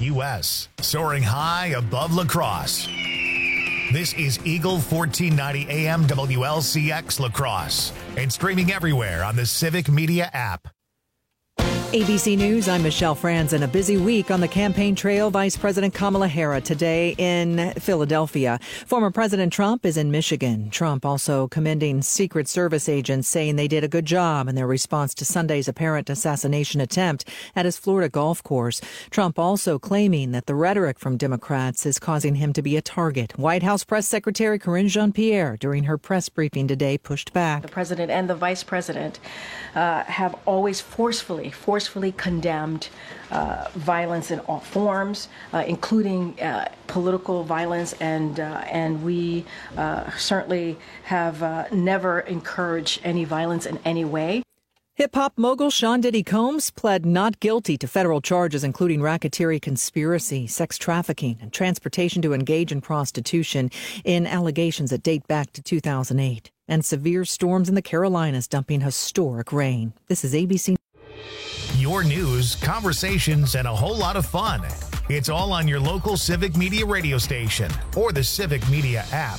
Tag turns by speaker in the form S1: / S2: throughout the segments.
S1: U.S., soaring high above La Crosse. This is Eagle 1490 AM WLCX La Crosse and streaming everywhere on the Civic Media app.
S2: ABC News, I'm Michelle Franzen. A busy week on the campaign trail. Vice President Kamala Harris today in Philadelphia. Former President Trump is in Michigan. Trump also commending Secret Service agents, saying they did a good job in their response to Sunday's apparent assassination attempt at his Florida golf course. Trump also claiming that the rhetoric from Democrats is causing him to be a target. White House Press Secretary Karine Jean-Pierre, during her press briefing today, pushed back.
S3: The president and the vice president have always forcefully condemned violence in all forms, including political violence, and we certainly have never encouraged any violence in any way.
S2: Hip-hop mogul Sean Diddy Combs pled not guilty to federal charges including racketeering, conspiracy, sex trafficking, and transportation to engage in prostitution in allegations that date back to 2008. And severe storms in the Carolinas dumping historic rain. This is ABC.
S1: Your news, conversations, and a whole lot of fun. It's all on your local Civic Media radio station or the Civic Media app.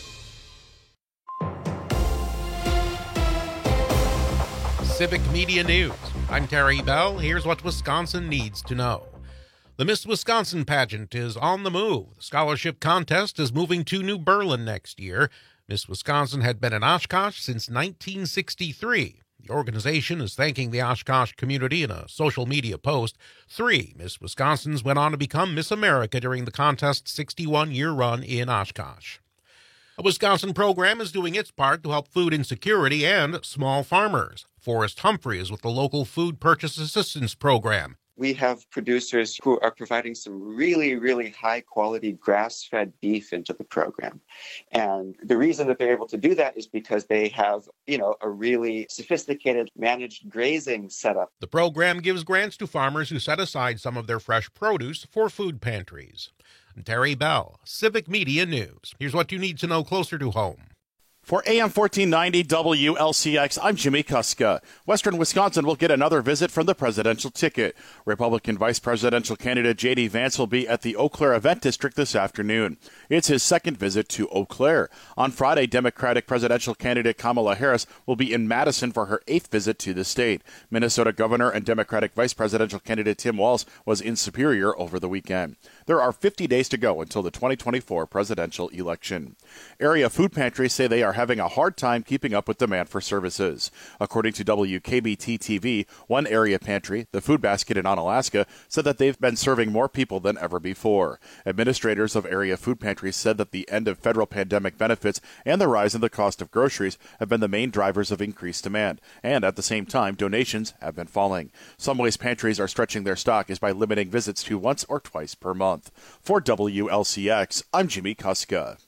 S4: Civic Media News. I'm Terry Bell. Here's what Wisconsin needs to know. The Miss Wisconsin pageant is on the move. The scholarship contest is moving to New Berlin next year. Miss Wisconsin had been in Oshkosh since 1963. The organization is thanking the Oshkosh community in a social media post. 3 Miss Wisconsins went on to become Miss America during the contest's 61-year run in Oshkosh. A Wisconsin program is doing its part to help food insecurity and small farmers. Forrest Humphrey is with the local Food Purchase Assistance Program.
S5: We have producers who are providing some really, really high-quality grass-fed beef into the program. And the reason that they're able to do that is because they have, a really sophisticated managed grazing setup.
S4: The program gives grants to farmers who set aside some of their fresh produce for food pantries. Terry Bell, Civic Media News. Here's what you need to know closer to home.
S6: For AM 1490 WLCX, I'm Jimmy Kuska. Western Wisconsin will get another visit from the presidential ticket. Republican vice presidential candidate J.D. Vance will be at the Eau Claire Event District this afternoon. It's his second visit to Eau Claire. On Friday, Democratic presidential candidate Kamala Harris will be in Madison for her 8th visit to the state. Minnesota Governor and Democratic vice presidential candidate Tim Walz was in Superior over the weekend. There are 50 days to go until the 2024 presidential election. Area food pantries say they are having a hard time keeping up with demand for services. According to WKBT-TV, one area pantry, the Food Basket in Onalaska, said that they've been serving more people than ever before. Administrators of area food pantries said that the end of federal pandemic benefits and the rise in the cost of groceries have been the main drivers of increased demand, and at the same time, donations have been falling. Some ways pantries are stretching their stock is by limiting visits to once or twice per month. For WLCX, I'm Jimmy Kuska.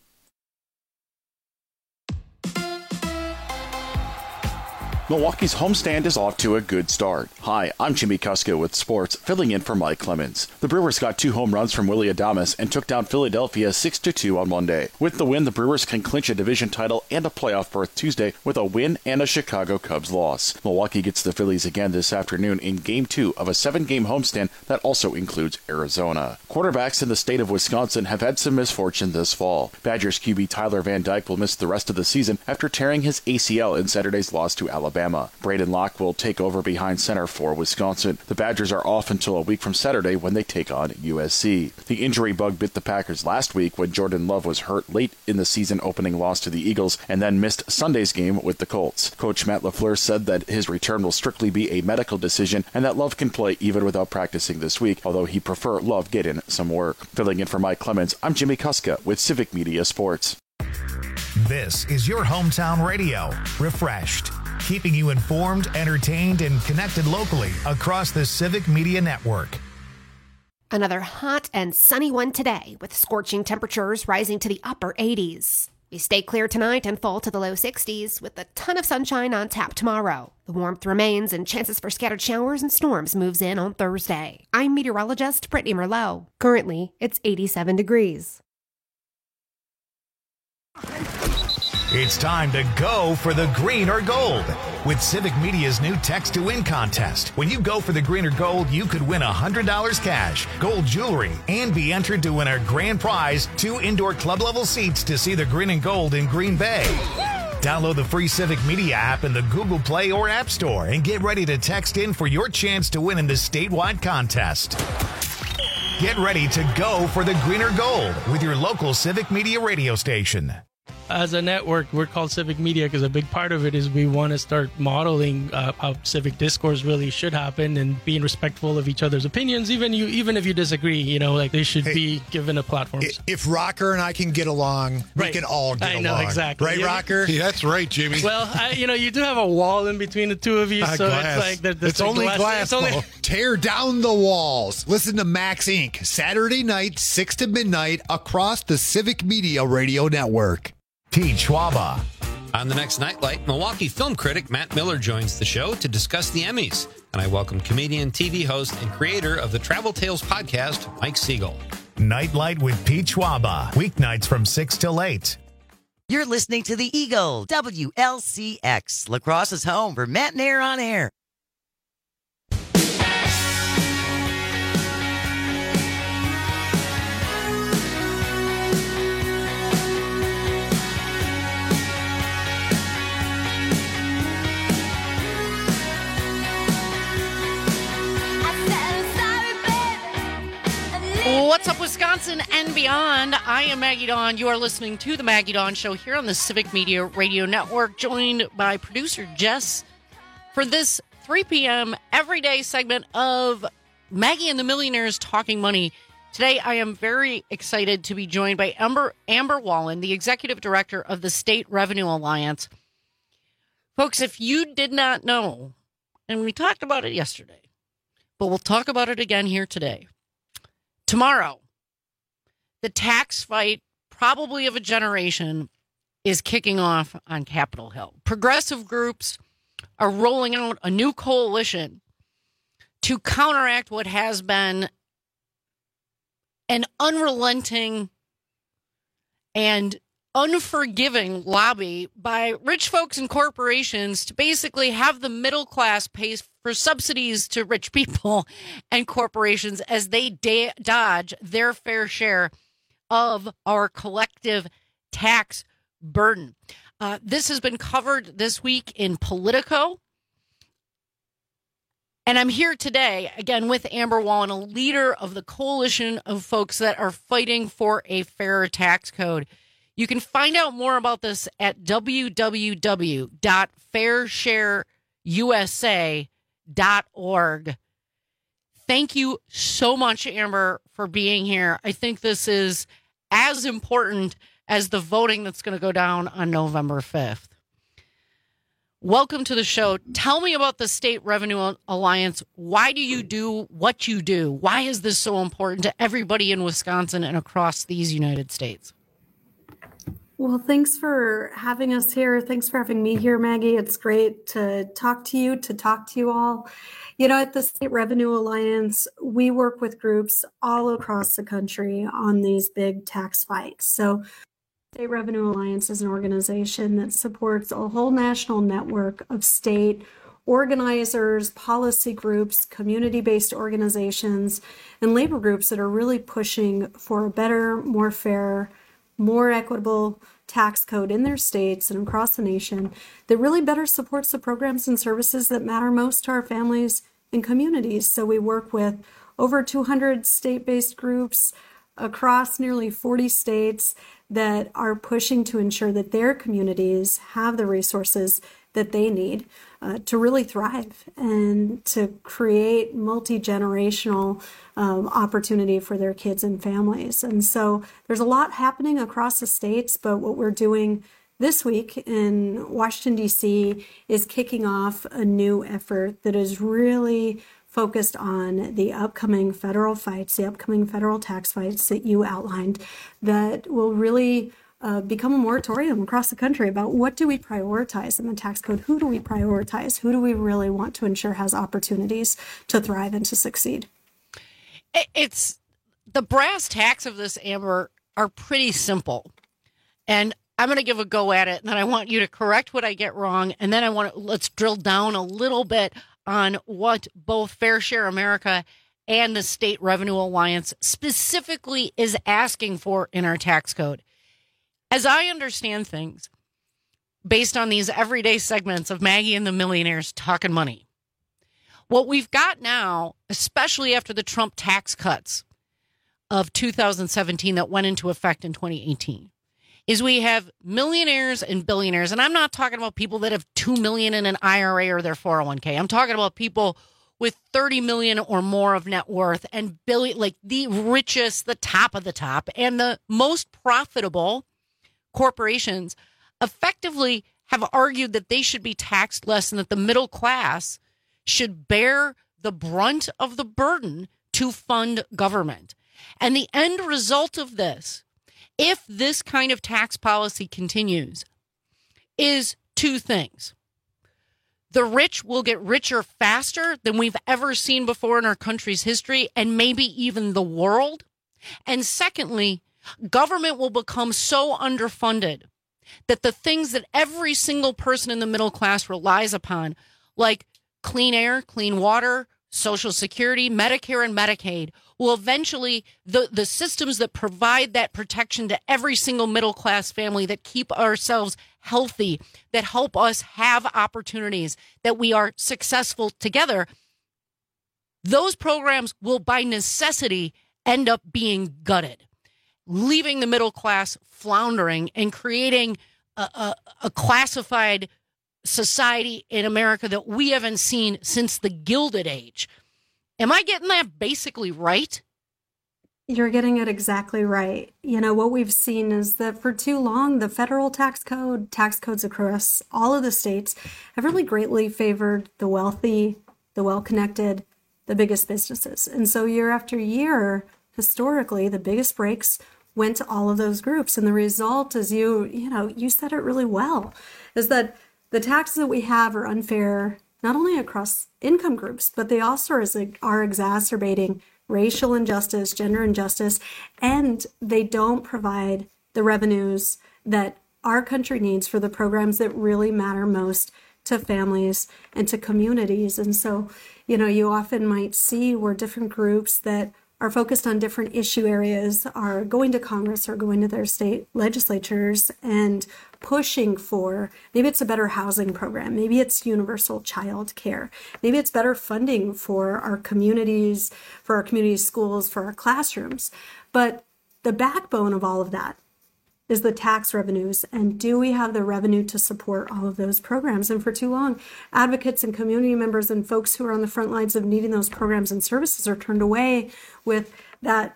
S6: Milwaukee's homestand is off to a good start. Hi, I'm Jimmy Kuska with sports, filling in for Mike Clemens. The Brewers got 2 home runs from Willy Adames and took down Philadelphia 6-2 on Monday. With the win, the Brewers can clinch a division title and a playoff berth Tuesday with a win and a Chicago Cubs loss. Milwaukee gets the Phillies again this afternoon in Game 2 of a 7-game homestand that also includes Arizona. Quarterbacks in the state of Wisconsin have had some misfortune this fall. Badgers QB Tyler Van Dyke will miss the rest of the season after tearing his ACL in Saturday's loss to Alabama. Braden Locke will take over behind center for Wisconsin. The Badgers are off until a week from Saturday when they take on USC. The injury bug bit the Packers last week when Jordan Love was hurt late in the season opening loss to the Eagles and then missed Sunday's game with the Colts. Coach Matt LaFleur said that his return will strictly be a medical decision and that Love can play even without practicing this week, although he prefer Love get in some work. Filling in for Mike Clemens, I'm Jimmy Kuska with Civic Media Sports.
S1: This is your hometown radio, refreshed, keeping you informed, entertained, and connected locally across the Civic Media Network.
S7: Another hot and sunny one today, with scorching temperatures rising to the upper 80s. We stay clear tonight and fall to the low 60s, with a ton of sunshine on tap tomorrow. The warmth remains and chances for scattered showers and storms moves in on Thursday. I'm meteorologist Brittany Merlot. Currently, it's 87 degrees.
S1: It's time to go for the green or gold with Civic Media's new Text to Win contest. When you go for the green or gold, you could win $100 cash, gold jewelry, and be entered to win our grand prize, 2 indoor club level seats to see the green and gold in Green Bay. Download the free Civic Media app in the Google Play or App Store and get ready to text in for your chance to win in the statewide contest. Get ready to go for the green or gold with your local Civic Media radio station.
S8: As a network, we're called Civic Media because a big part of it is we want to start modeling how civic discourse really should happen and being respectful of each other's opinions, even if you disagree. They should be given a platform.
S9: If Rocker and I can get along, we can all get along. I know,
S8: exactly.
S9: Right, Rocker?
S10: Yeah, that's right, Jimmy.
S8: Well, you do have a wall in between the two of you, so
S10: glass.
S8: it's like
S10: it's only glass.
S9: Tear down the walls. Listen to Max Inc. Saturday night, 6 to midnight, across the Civic Media Radio Network.
S1: Pete Schwaba.
S11: On the next Nightlight, Milwaukee film critic Matt Miller joins the show to discuss the Emmys. And I welcome comedian, TV host, and creator of the Travel Tales podcast, Mike Siegel.
S1: Nightlight with Pete Schwaba. Weeknights from 6 till 8.
S12: You're listening to the Eagle, WLCX, La Crosse's home for Matt and Air on Air.
S13: What's up, Wisconsin and beyond? I am Maggie Dawn. You are listening to the Maggie Dawn Show here on the Civic Media Radio Network, joined by producer Jess for this 3 p.m. everyday segment of Maggie and the Millionaires Talking Money. Today, I am very excited to be joined by Amber Wallen, the executive director of the State Revenue Alliance. Folks, if you did not know, and we talked about it yesterday, but we'll talk about it again here today. Tomorrow, the tax fight, probably of a generation, is kicking off on Capitol Hill. Progressive groups are rolling out a new coalition to counteract what has been an unrelenting and unforgiving lobby by rich folks and corporations to basically have the middle class pay for subsidies to rich people and corporations as they dodge their fair share of our collective tax burden. This has been covered this week in Politico. And I'm here today, again, with Amber Wallen, a leader of the coalition of folks that are fighting for a fairer tax code. You can find out more about this at www.fairshareusa.org. Thank you so much, Amber, for being here. I think this is as important as the voting that's going to go down on November 5th. Welcome to the show. Tell me about the State Revenue Alliance. Why do you do what you do? Why is this so important to everybody in Wisconsin and across these United States?
S14: Well, thanks for having us here. Thanks for having me here, Maggie. It's great to talk to you all. At the State Revenue Alliance, we work with groups all across the country on these big tax fights. So State Revenue Alliance is an organization that supports a whole national network of state organizers, policy groups, community-based organizations, and labor groups that are really pushing for a better, more fair, more equitable tax code in their states and across the nation that really better supports the programs and services that matter most to our families and communities. So we work with over 200 state-based groups across nearly 40 states that are pushing to ensure that their communities have the resources that they need to really thrive and to create multi-generational opportunity for their kids and families. And so there's a lot happening across the states, but what we're doing this week in Washington, D.C. is kicking off a new effort that is really focused on the upcoming federal fights, the upcoming federal tax fights that you outlined, that will really become a moratorium across the country about what do we prioritize in the tax code? Who do we prioritize? Who do we really want to ensure has opportunities to thrive and to succeed?
S13: It's the brass tacks of this, Amber, are pretty simple. And I'm going to give a go at it, and then I want you to correct what I get wrong, and then let's drill down a little bit on what both Fair Share America and the State Revenue Alliance specifically is asking for in our tax code. As I understand things, based on these everyday segments of Maggie and the Millionaires Talking Money, what we've got now, especially after the Trump tax cuts of 2017 that went into effect in 2018, is we have millionaires and billionaires. And I'm not talking about people that have $2 million in an IRA or their 401k. I'm talking about people with 30 million or more of net worth and like the richest, the top of the top, and the most profitable corporations effectively have argued that they should be taxed less and that the middle class should bear the brunt of the burden to fund government. And the end result of this, if this kind of tax policy continues, is two things. The rich will get richer faster than we've ever seen before in our country's history, and maybe even the world. And secondly, government will become so underfunded that the things that every single person in the middle class relies upon, like clean air, clean water, Social Security, Medicare, and Medicaid, will eventually, the systems that provide that protection to every single middle class family, that keep ourselves healthy, that help us have opportunities, that we are successful together, those programs will by necessity end up being gutted, leaving the middle class floundering and creating a classified society in America that we haven't seen since the Gilded Age. Am I getting that basically right?
S14: You're getting it exactly right. You know, what we've seen is that for too long, the federal tax codes across all of the states have really greatly favored the wealthy, the well-connected, the biggest businesses. And so year after year, historically, the biggest breaks went to all of those groups. And the result is, you said it really well, is that the taxes that we have are unfair, not only across income groups, but they also are exacerbating racial injustice, gender injustice, and they don't provide the revenues that our country needs for the programs that really matter most to families and to communities. And so, you often might see where different groups that are focused on different issue areas are going to Congress or going to their state legislatures and pushing for, maybe it's a better housing program, maybe it's universal child care, maybe it's better funding for our communities, schools, for our classrooms. But the backbone of all of that is the tax revenues. And do we have the revenue to support all of those programs? And for too long, advocates and community members and folks who are on the front lines of needing those programs and services are turned away with that,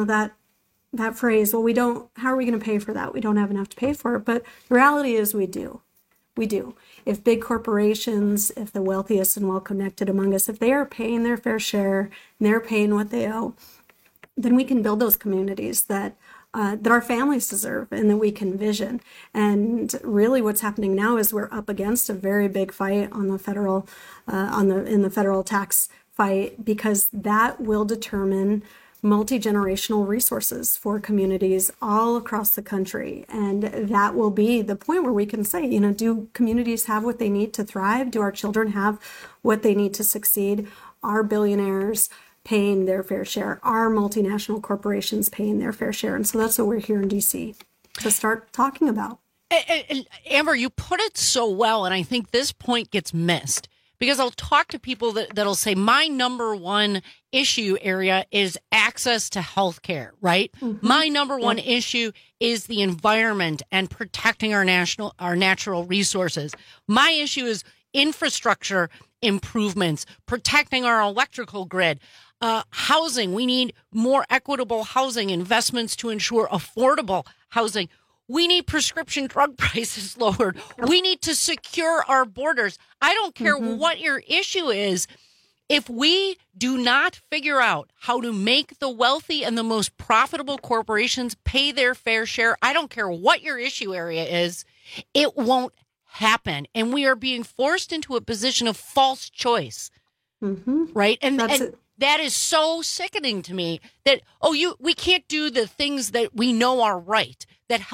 S14: that phrase, well, how are we going to pay for that? We don't have enough to pay for it. But the reality is we do. We do. If big corporations, if the wealthiest and well-connected among us, if they are paying their fair share and they're paying what they owe, then we can build those communities that our families deserve and that we can vision. And really what's happening now is we're up against a very big fight on the federal, in the federal tax fight, because that will determine multi-generational resources for communities all across the country. And that will be the point where we can say, do communities have what they need to thrive? Do our children have what they need to succeed? Are billionaires paying their fair share? Are multinational corporations paying their fair share? And so that's what we're here in DC to start talking about.
S13: And Amber, you put it so well, and I think this point gets missed, because I'll talk to people that'll say my number one issue area is access to health care, right? Mm-hmm. My number one issue is the environment and protecting our natural resources. My issue is infrastructure improvements, protecting our electrical grid. Housing, we need more equitable housing, investments to ensure affordable housing. We need prescription drug prices lowered. We need to secure our borders. I don't care what your issue is. If we do not figure out how to make the wealthy and the most profitable corporations pay their fair share, I don't care what your issue area is, it won't happen. And we are being forced into a position of false choice, right? And that is so sickening to me that, we can't do the things that we know are right, that help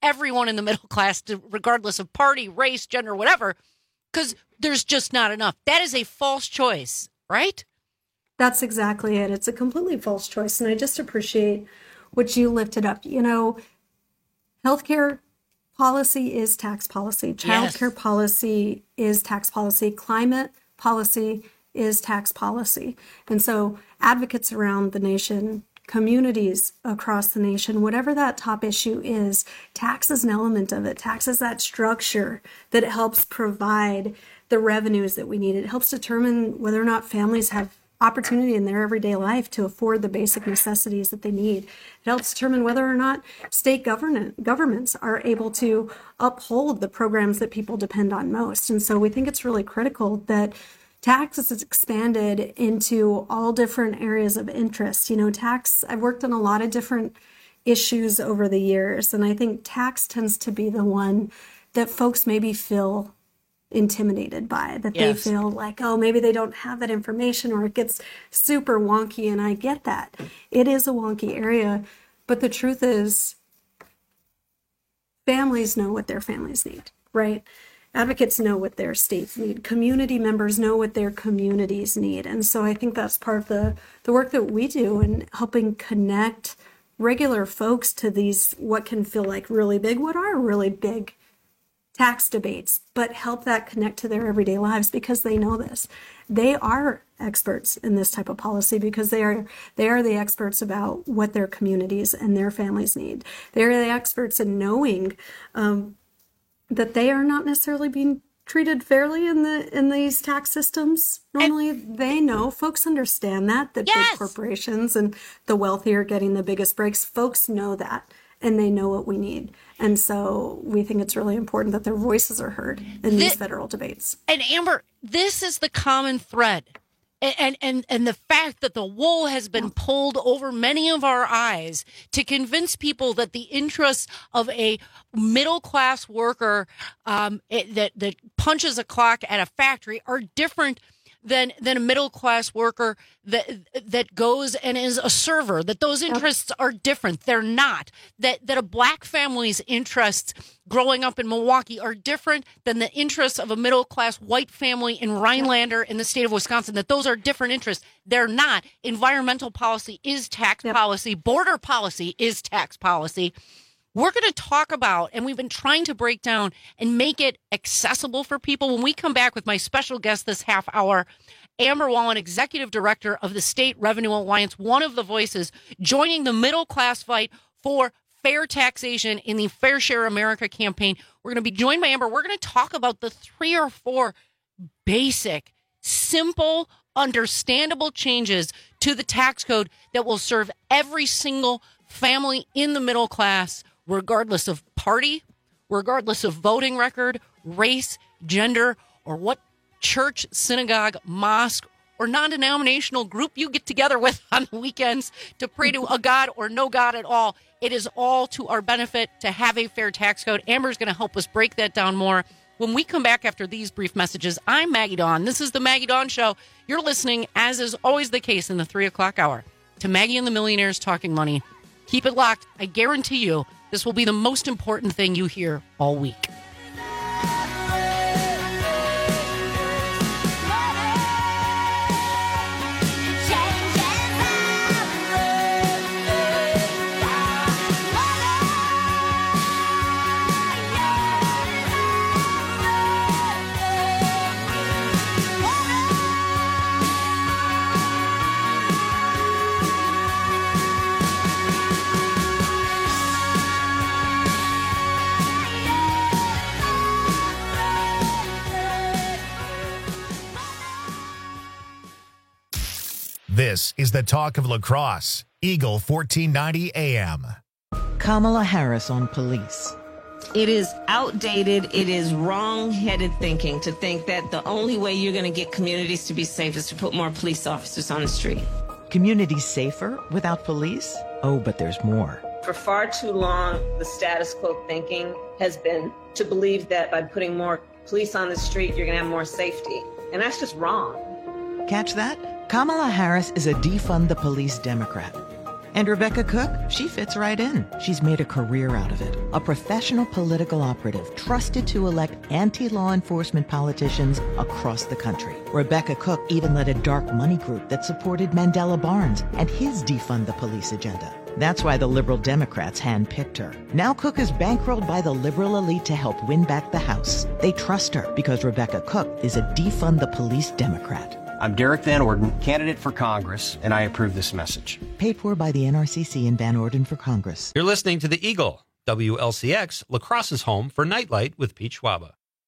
S13: everyone in the middle class, regardless of party, race, gender, whatever, because there's just not enough. That is a false choice, right?
S14: That's exactly it. It's a completely false choice. And I just appreciate what you lifted up. You know, healthcare policy is tax policy. Childcare policy is tax policy. Climate policy is tax policy. And so advocates around the nation, communities across the nation, whatever that top issue is, tax is an element of it. Tax is that structure that helps provide the revenues that we need. It helps determine whether or not families have opportunity in their everyday life to afford the basic necessities that they need. It helps determine whether or not state governments are able to uphold the programs that people depend on most. And so we think it's really critical that tax is expanded into all different areas of interest. You know, tax, I've worked on a lot of different issues over the years, and I think tax tends to be the one that folks maybe feel intimidated by, that they feel like, oh, maybe they don't have that information, or it gets super wonky. And I get that. It is a wonky area, but the truth is families know what their families need, right? Advocates know what their states need. Community members know what their communities need. And so I think that's part of the work that we do in helping connect regular folks to these, what can feel like really big, what are really big tax debates, but help that connect to their everyday lives, because they know this. They are experts in this type of policy because they are the experts about what their communities and their families need. They're the experts in knowing that they are not necessarily being treated fairly in these tax systems. Normally, they know, folks understand that big corporations and the wealthy are getting the biggest breaks. Folks know that, and they know what we need. And so we think it's really important that their voices are heard in these federal debates.
S13: And Amber, this is the common thread. And the fact that the wool has been pulled over many of our eyes to convince people that the interests of a middle-class worker that punches a clock at a factory are different than a middle-class worker that goes and is a server, that those interests are different. They're not. That a black family's interests growing up in Milwaukee are different than the interests of a middle-class white family in Rhinelander in the state of Wisconsin, that those are different interests. They're not. Environmental policy is tax policy. Border policy is tax policy. We're going to talk about, and we've been trying to break down and make it accessible for people. When we come back with my special guest this half hour, Amber Wallen, Executive Director of the State Revenue Alliance, one of the voices joining the middle class fight for fair taxation in the Fair Share America campaign. We're going to be joined by Amber. We're going to talk about the 3 or 4 basic, simple, understandable changes to the tax code that will serve every single family in the middle class, regardless of party, regardless of voting record, race, gender, or what church, synagogue, mosque, or non-denominational group you get together with on the weekends to pray to a God or no God at all. It is all to our benefit to have a fair tax code. Amber's going to help us break that down more. When we come back after these brief messages, I'm Maggie Dawn. This is the Maggie Dawn Show. You're listening, as is always the case in the 3 o'clock hour, to Maggie and the Millionaires Talking Money. Keep it locked. I guarantee you this will be the most important thing you hear all week.
S1: This is the talk of La Crosse, Eagle 1490 AM.
S10: Kamala Harris on police.
S15: It is outdated. It is wrong-headed thinking to think that the only way you're going to get communities to be safe is to put more police officers on the street.
S10: Communities safer without police? Oh, but there's more.
S15: For far too long, the status quo thinking has been to believe that by putting more police on the street, you're going to have more safety. And that's just wrong.
S10: Catch that? Kamala Harris is a defund the police Democrat. And Rebecca Cook, she fits right in. She's made a career out of it. A professional political operative trusted to elect anti-law enforcement politicians across the country. Rebecca Cook even led a dark money group that supported Mandela Barnes and his defund the police agenda. That's why the liberal Democrats handpicked her. Now Cook is bankrolled by the liberal elite to help win back the House. They trust her because Rebecca Cook is a defund the police Democrat.
S16: I'm Derek Van Orden, candidate for Congress, and I approve this message.
S10: Paid for by the NRCC and Van Orden for Congress.
S11: You're listening to The Eagle, WLCX, La Crosse's home for Nightlight with Pete Schwaba.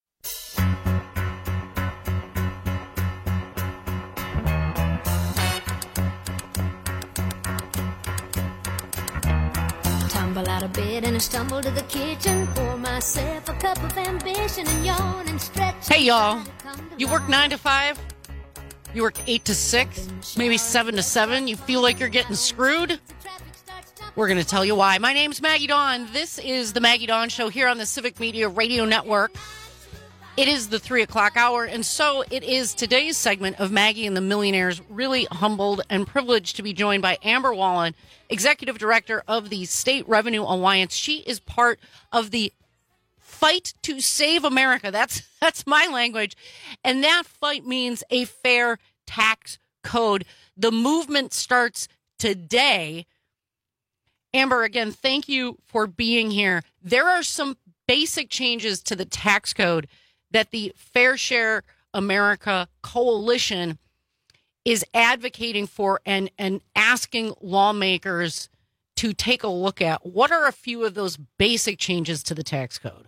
S17: Tumble out of bed and I stumble to the kitchen, pour myself a cup of ambition and yawn and stretch.
S13: Hey, y'all. You work 9 to 5? You work 8 to 6, maybe 7 to 7. You feel like you're getting screwed? We're going to tell you why. My name's Maggie Dawn. This is the Maggie Dawn Show here on the Civic Media Radio Network. It is the 3 o'clock hour, and so it is today's segment of Maggie and the Millionaires. Really humbled and privileged to be joined by Amber Wallen, Executive Director of the State Revenue Alliance. She is part of the Fight to Save America. That's my language. And that fight means a fair tax code. The movement starts today. Amber, again, thank you for being here. There are some basic changes to the tax code that the Fair Share America Coalition is advocating for and asking lawmakers to take a look at. What are a few of those basic changes to the tax code?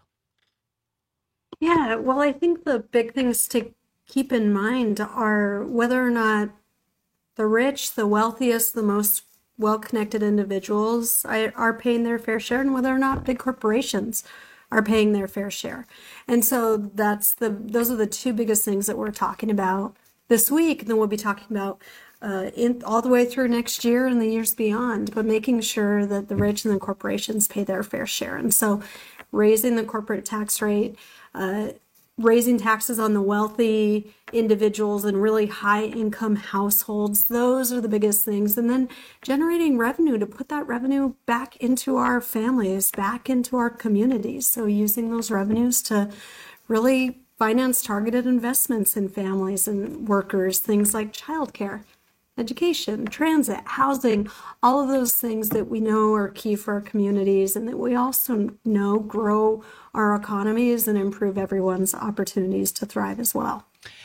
S14: Yeah, well, I think the big things to keep in mind are whether or not the rich, the wealthiest, the most well-connected individuals are paying their fair share, and whether or not big corporations are paying their fair share. And so those are the two biggest things that we're talking about this week, and then we'll be talking about all the way through next year and the years beyond, but making sure that the rich and the corporations pay their fair share. And so raising the corporate tax rate, raising taxes on the wealthy individuals and really high income households. Those are the biggest things. And then generating revenue to put that revenue back into our families, back into our communities. So using those revenues to really finance targeted investments in families and workers, things like childcare, education, transit, housing, all of those things that we know are key for our communities and that we also know grow our economies and improve everyone's opportunities to thrive as well.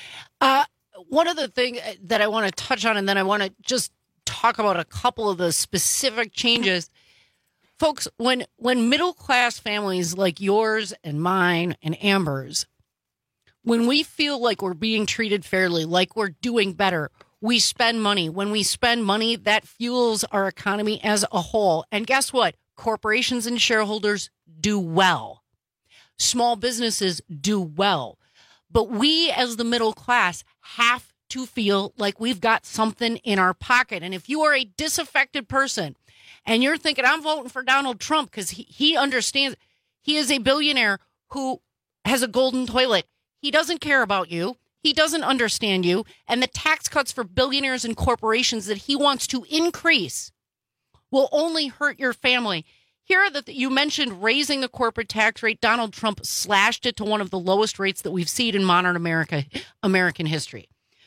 S13: One of the things that I want to touch on, and then I want to just talk about a couple of the specific changes. Folks, when middle-class families like yours and mine and Amber's, when we feel like we're being treated fairly, like we're doing better, we spend money. When we spend money, that fuels our economy as a whole. And guess what? Corporations and shareholders do well. Small businesses do well. But we, as the middle class, have to feel like we've got something in our pocket. And if you are a disaffected person and you're thinking, I'm voting for Donald Trump because he understands, he is a billionaire who has a golden toilet. He doesn't care about you. He doesn't understand you, and the tax cuts for billionaires and corporations that he wants to increase will only hurt your family. Here are you mentioned raising the corporate tax rate. Donald Trump slashed it to one of the lowest rates that we've seen in modern American history.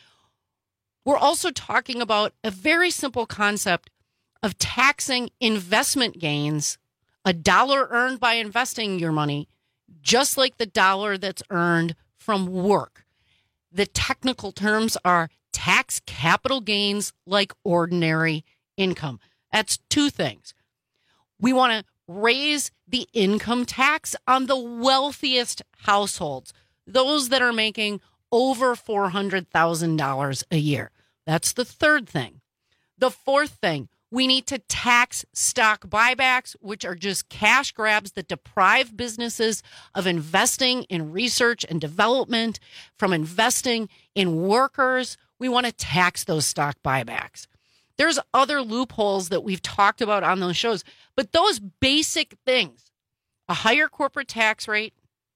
S13: We're also talking about a very simple concept of taxing investment gains, a dollar earned by investing your money, just like the dollar that's earned from work. The technical terms are tax capital gains like ordinary income. That's two things. We want to raise the income tax on the wealthiest households, those that are making over $400,000 a year. That's the third thing. The fourth thing, we need to tax stock buybacks, which are just cash grabs that deprive businesses of investing in research and development, from investing in workers. We want to tax those stock buybacks. There's other loopholes that we've talked about on those shows, but those basic things, a higher corporate tax rate,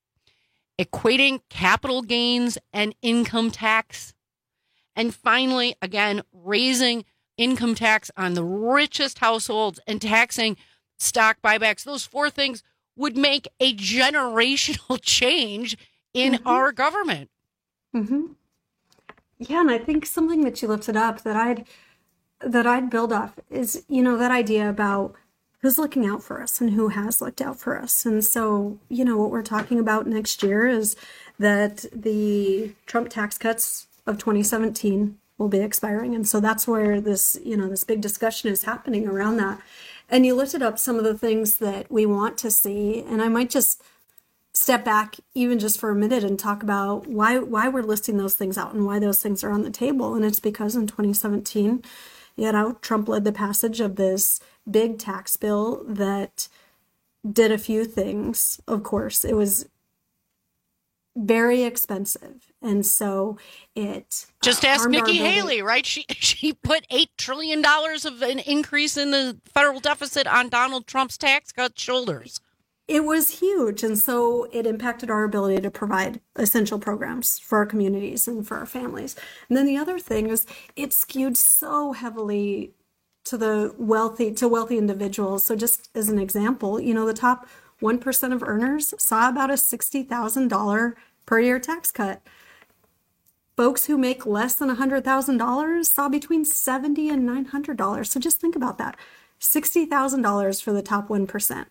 S13: equating capital gains and income tax, and finally, again, raising income tax on the richest households, and taxing stock buybacks. Those 4 things would make a generational change in our government.
S14: Mm-hmm. Yeah, and I think something that you lifted up that I'd build off is, that idea about who's looking out for us and who has looked out for us. And so, what we're talking about next year is that the Trump tax cuts of 2017 will be expiring. And so that's where this, this big discussion is happening around that. And you lifted up some of the things that we want to see. And I might just step back even just for a minute and talk about why we're listing those things out and why those things are on the table. And it's because in 2017, Trump led the passage of this big tax bill that did a few things. Of course, it was very expensive. And so it
S13: just ask Nikki Haley, right? She put $8 trillion of an increase in the federal deficit on Donald Trump's tax cut shoulders.
S14: It was huge. And so it impacted our ability to provide essential programs for our communities and for our families. And then the other thing is it skewed so heavily to wealthy individuals. So just as an example, the top 1% of earners saw about a $60,000 per year tax cut. Folks who make less than $100,000 saw between $70 and $900. So just think about that. $60,000 for the top 1%.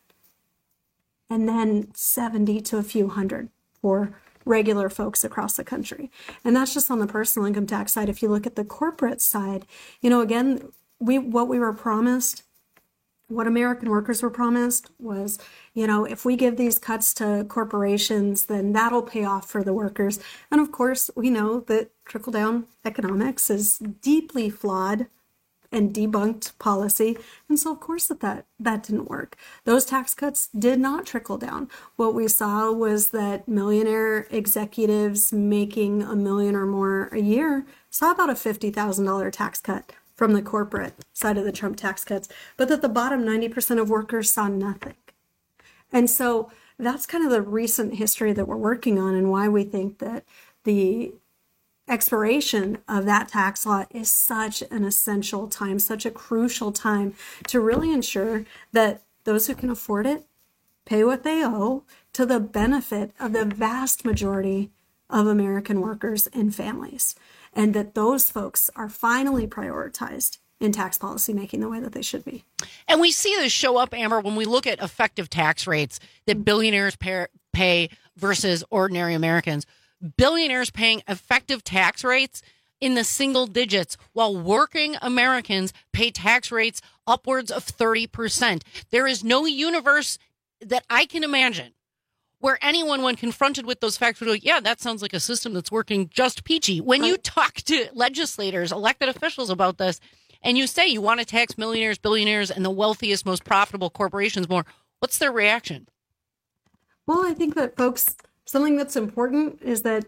S14: And then 70 to a few hundred for regular folks across the country. And that's just on the personal income tax side. If you look at the corporate side, again, what we were promised, what American workers were promised was, if we give these cuts to corporations, then that'll pay off for the workers. And of course, we know that trickle-down economics is deeply flawed and debunked policy. And so, of course, that didn't work. Those tax cuts did not trickle down. What we saw was that millionaire executives making $1 million or more a year saw about a $50,000 tax cut from the corporate side of the Trump tax cuts, but that the bottom 90% of workers saw nothing. And so that's kind of the recent history that we're working on and why we think that the expiration of that tax law is such an essential time, such a crucial time to really ensure that those who can afford it pay what they owe to the benefit of the vast majority of American workers and families, and that those folks are finally prioritized in tax policy making the way that they should be.
S13: And we see this show up, Amber, when we look at effective tax rates that billionaires pay versus ordinary Americans. Billionaires paying effective tax rates in the single digits, while working Americans pay tax rates upwards of 30%. There is no universe that I can imagine where anyone, when confronted with those facts, would go, yeah, that sounds like a system that's working just peachy. When you talk to legislators, elected officials about this, and you say you want to tax millionaires, billionaires, and the wealthiest, most profitable corporations more, what's their reaction?
S14: Well, I think that folks, something that's important is that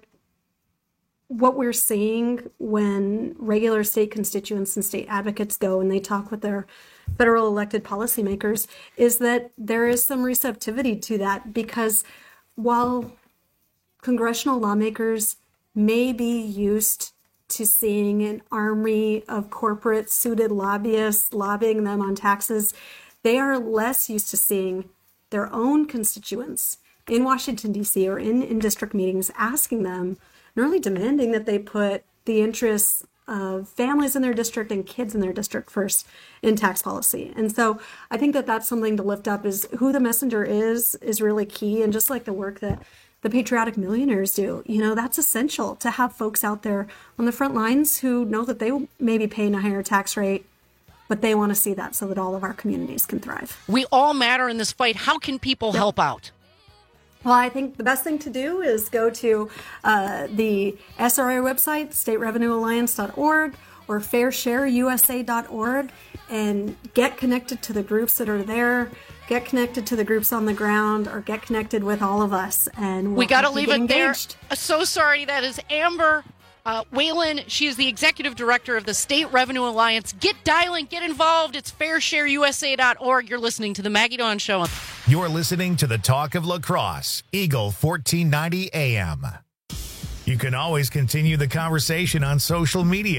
S14: what we're seeing when regular state constituents and state advocates go and they talk with their federal elected policymakers is that there is some receptivity to that, because while congressional lawmakers may be used to seeing an army of corporate suited lobbyists lobbying them on taxes, they are less used to seeing their own constituents in Washington, D.C. or in district meetings asking them and really demanding that they put the interests of families in their district and kids in their district first in tax policy. And so I think that that's something to lift up, is who the messenger is really key. And just like the work that the Patriotic Millionaires do, that's essential to have folks out there on the front lines who know that they may be paying a higher tax rate, but they want to see that so that all of our communities can thrive.
S13: We all matter in this fight. How can people help out?
S14: Well, I think the best thing to do is go to the SRA website, staterevenuealliance.org, or fairshareusa.org, and get connected to the groups that are there, get connected to the groups on the ground, or get connected with all of us. And
S13: we got to leave it there. So sorry. That is Amber Whalen. She is the executive director of the State Revenue Alliance. Get dialing, get involved. It's fairshareusa.org. You're listening to The Maggie Dawn Show.
S1: You're listening to the Talk of La Crosse, Eagle 1490 AM. You can always continue the conversation on social media.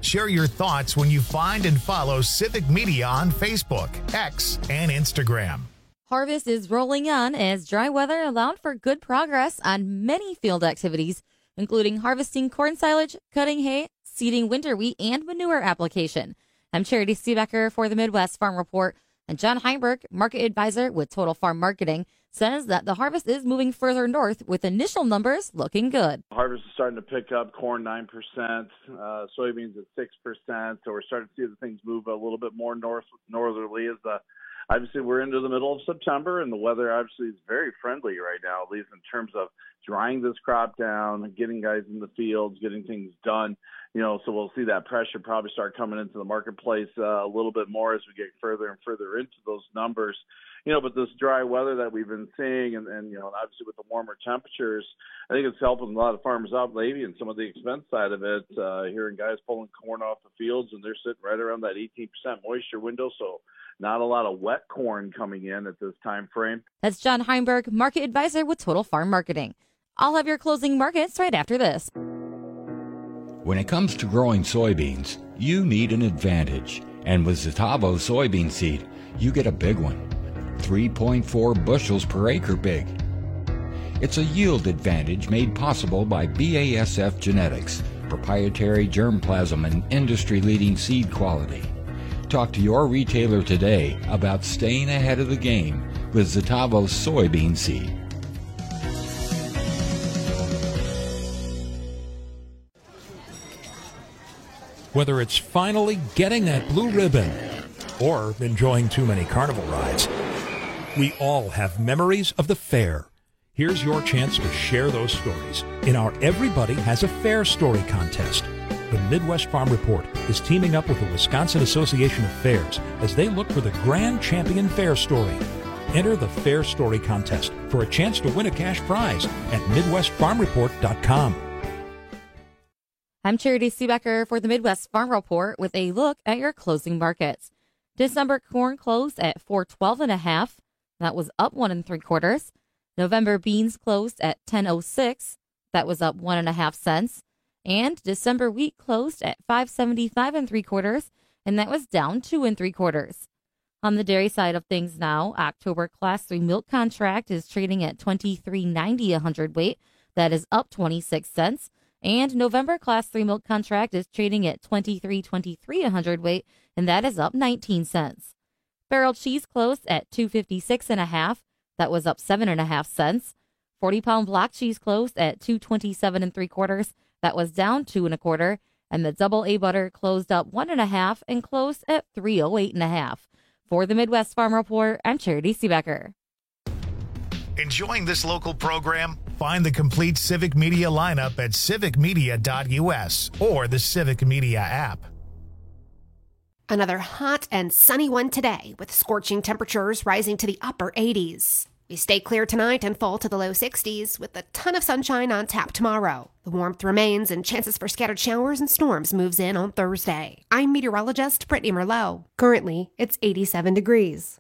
S1: Share your thoughts when you find and follow Civic Media on Facebook, X, and Instagram.
S18: Harvest is rolling on as dry weather allowed for good progress on many field activities, including harvesting corn silage, cutting hay, seeding winter wheat, and manure application. I'm Charity Seebecker for the Midwest Farm Report, and John Heinberg, market advisor with Total Farm Marketing, says that the harvest is moving further north with initial numbers looking good.
S19: Harvest is starting to pick up, corn 9%, soybeans at 6%, so we're starting to see the things move a little bit more northerly as obviously we're into the middle of September, and the weather obviously is very friendly right now, at least in terms of drying this crop down, getting guys in the fields, getting things done. So we'll see that pressure probably start coming into the marketplace a little bit more as we get further and further into those numbers. But this dry weather that we've been seeing and obviously with the warmer temperatures, I think it's helping a lot of farmers out maybe in some of the expense side of it, hearing guys pulling corn off the fields, and they're sitting right around that 18% moisture window, so not a lot of wet corn coming in at this time frame.
S18: That's John Heinberg, market advisor with Total Farm Marketing. I'll have your closing markets right after this.
S20: When it comes to growing soybeans, you need an advantage. And with Zetavo soybean seed, you get a big one. 3.4 bushels per acre big. It's a yield advantage made possible by BASF Genetics, proprietary germplasm and industry-leading seed quality. Talk to your retailer today about staying ahead of the game with Zetavo soybean seed.
S21: Whether it's finally getting that blue ribbon or enjoying too many carnival rides, we all have memories of the fair. Here's your chance to share those stories in our Everybody Has a Fair Story contest. The Midwest Farm Report is teaming up with the Wisconsin Association of Fairs as they look for the grand champion fair story. Enter the Fair Story contest for a chance to win a cash prize at MidwestFarmReport.com.
S18: I'm Charity Seebecker for the Midwest Farm Report with a look at your closing markets. December corn closed at $4.12.5. That was up 1 3/4. November beans closed at $10.06. That was up 1.5 cents. And December wheat closed at $5.75 3/4, and that was down 2 3/4. On the dairy side of things now, October Class 3 milk contract is trading at $23.90 a hundredweight. That is up 26 cents. And November Class 3 milk contract is trading at $23.23 a hundredweight, and that is up 19 cents. Barrel cheese closed at $2.56.5. That was up 7.5 cents. 40-pound block cheese closed at $2.27 3/4. That was down 2 1/4. And the double A butter closed up 1.5 and closed at $3.08.5. For the Midwest Farm Report, I'm Charity Seebecker.
S1: Enjoying this local program? Find the complete Civic Media lineup at civicmedia.us or the Civic Media app.
S7: Another hot and sunny one today, with scorching temperatures rising to the upper 80s. We stay clear tonight and fall to the low 60s, with a ton of sunshine on tap tomorrow. The warmth remains and chances for scattered showers and storms moves in on Thursday. I'm meteorologist Brittany Merlot. Currently, it's 87 degrees.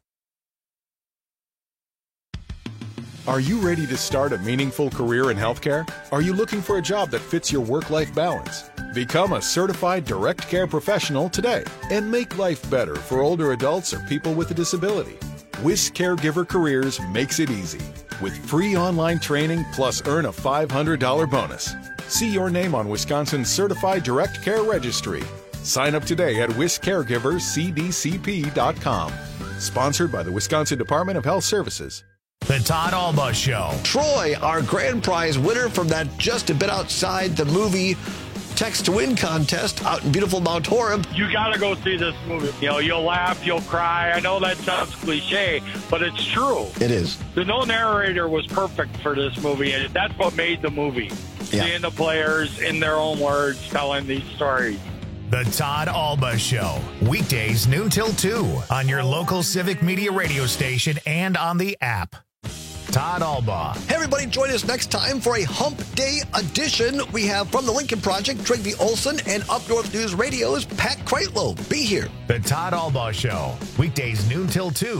S22: Are you ready to start a meaningful career in healthcare? Are you looking for a job that fits your work-life balance? Become a certified direct care professional today and make life better for older adults or people with a disability. WIS Caregiver Careers makes it easy with free online training plus earn a $500 bonus. See your name on Wisconsin's Certified Direct Care Registry. Sign up today at wiscaregivercdcp.com. Sponsored by the Wisconsin Department of Health Services.
S1: The Todd Alba Show.
S23: Troy, our grand prize winner from that Just a Bit Outside the Movie Text to Win contest out in beautiful Mount Horeb.
S24: You got to go see this movie. You'll laugh, you'll cry. I know that sounds cliche, but it's true.
S23: It is.
S24: The no narrator was perfect for this movie, and that's what made the movie.
S23: Yeah.
S24: Seeing the players in their own words telling these stories.
S1: The Todd Alba Show. Weekdays noon till 2 on your local Civic Media radio station and on the app. Todd Alba.
S23: Hey, everybody, join us next time for a Hump Day edition. We have from the Lincoln Project, Trigby Olson, and Up North News Radio's Pat Kreitlow. Be here.
S1: The Todd Alba Show. Weekdays noon till 2.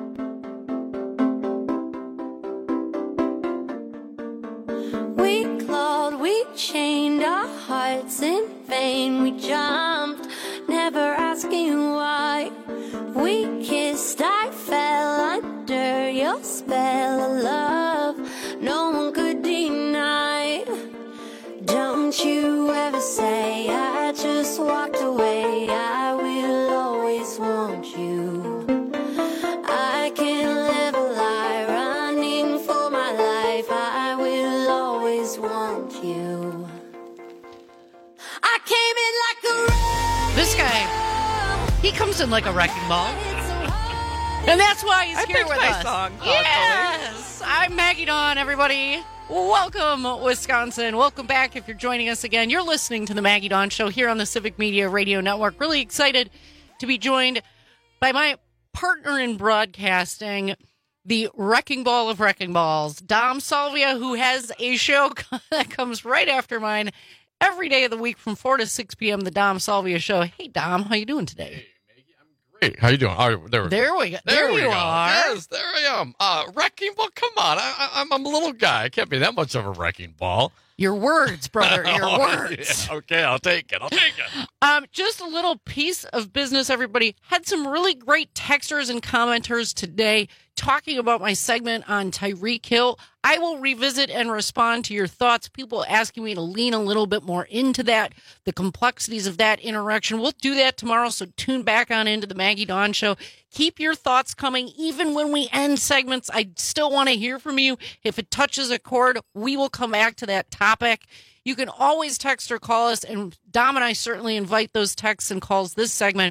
S25: We
S17: asking why. We kissed, I fell under your spell of love. No one could deny. Don't you ever say I just walked away. I will always want you. I can't live a lie running for my life. I will always want you. I came in like a wreck.
S13: This guy, he comes in like a wrecking ball. And that's why he's here with us.
S2: Song,
S13: yes! I'm Maggie Dawn, everybody. Welcome, Wisconsin. Welcome back if you're joining us again. You're listening to the Maggie Dawn Show here on the Civic Media Radio Network. Really excited to be joined by my partner in broadcasting, the wrecking ball of wrecking balls, Dom Salvia, who has a show that comes right after mine every day of the week from 4 to 6 p.m., the Dom Salvia Show. Hey, Dom, how you doing today?
S2: Hey, Maggie, I'm great. How you doing? Oh,
S13: There we go.
S2: There
S13: you
S2: go.
S13: are.
S2: Yes, there I am. Wrecking ball, come on. I'm a little guy. I can't be that much of a wrecking ball.
S13: Your words, brother, your words.
S2: Yeah, okay, I'll take it.
S13: Just a little piece of business, everybody. Had some really great texters and commenters today talking about my segment on Tyreek Hill. I will revisit and respond to your thoughts. People asking me to lean a little bit more into that, the complexities of that interaction. We'll do that tomorrow, so tune back on into the Maggie Dawn Show. Keep your thoughts coming. Even when we end segments, I still want to hear from you. If it touches a chord, we will come back to that topic. You can always text or call us, and Dom and I certainly invite those texts and calls this segment,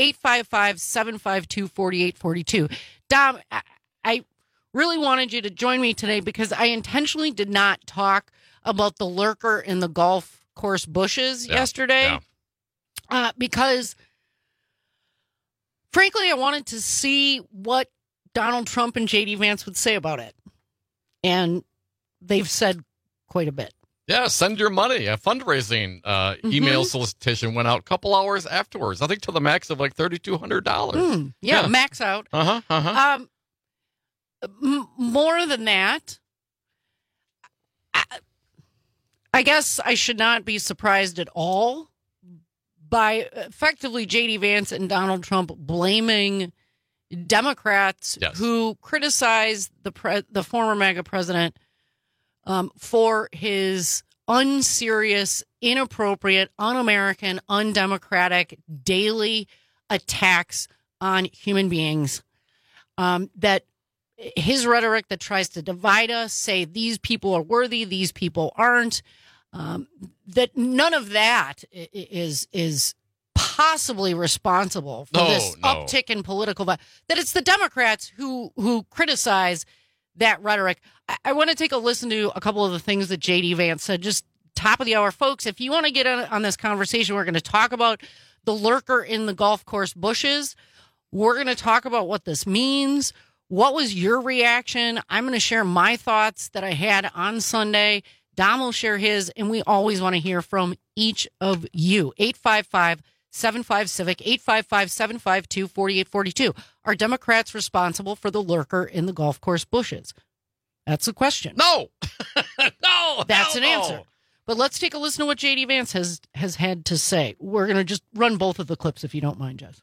S13: 855-752-4842. Dom, I really wanted you to join me today because I intentionally did not talk about the lurker in the golf course bushes yesterday. Because, frankly, I wanted to see what Donald Trump and J.D. Vance would say about it. And they've said quite a bit.
S2: Yeah, send your money. A fundraising email solicitation went out a couple hours afterwards. I think to the max of like $3,200.
S13: Yeah, max out. More than that, I guess I should not be surprised at all by effectively J.D. Vance and Donald Trump blaming Democrats who criticized the former MAGA president for his unserious, inappropriate, un-American, undemocratic daily attacks on human beings. That his rhetoric that tries to divide us, say these people are worthy, these people aren't, that none of that is possibly responsible for this uptick in political violence. That it's the Democrats who criticize that rhetoric. I want to take a listen to a couple of the things that J.D. Vance said. Just top of the hour, folks. If you want to get on this conversation, we're going to talk about the lurker in the golf course bushes. We're going to talk about what this means. What was your reaction? I'm going to share my thoughts that I had on Sunday. Dom will share his, and we always want to hear from each of you. 855-75-CIVIC, 855-752-4842. Are Democrats responsible for the lurker in the golf course bushes? That's the question.
S2: No. No.
S13: That's an answer. But let's take a listen to what J.D. Vance has had to say. We're going to just run both of the clips, if you don't mind, Jess.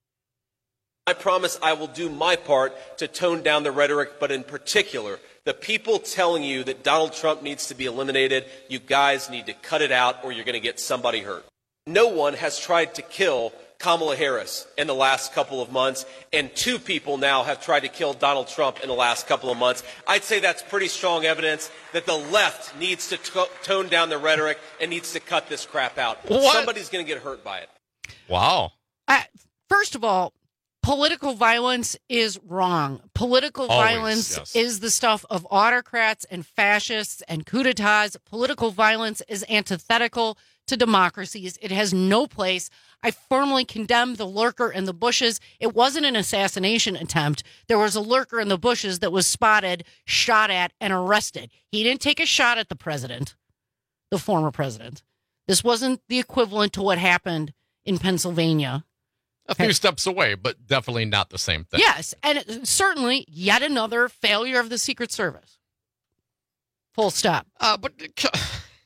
S3: I promise I will do my part to tone down the rhetoric, but in particular, the people telling you that Donald Trump needs to be eliminated, you guys need to cut it out or you're going to get somebody hurt. No one has tried to kill Kamala Harris in the last couple of months, and 2 people now have tried to kill Donald Trump in the last couple of months. I'd say that's pretty strong evidence that the left needs to tone down the rhetoric and needs to cut this crap out.
S2: What?
S3: Somebody's going to get hurt by it.
S2: Wow.
S13: First of all, political violence is wrong. Political violence is the stuff of autocrats and fascists and coup d'etats. Political violence is antithetical to democracies. It has no place. I firmly condemn the lurker in the bushes. It wasn't an assassination attempt. There was a lurker in the bushes that was spotted, shot at, and arrested. He didn't take a shot at the president, the former president. This wasn't the equivalent to what happened in Pennsylvania.
S2: A few steps away, but definitely not the same thing.
S13: Yes, and certainly yet another failure of the Secret Service. Full stop.
S2: But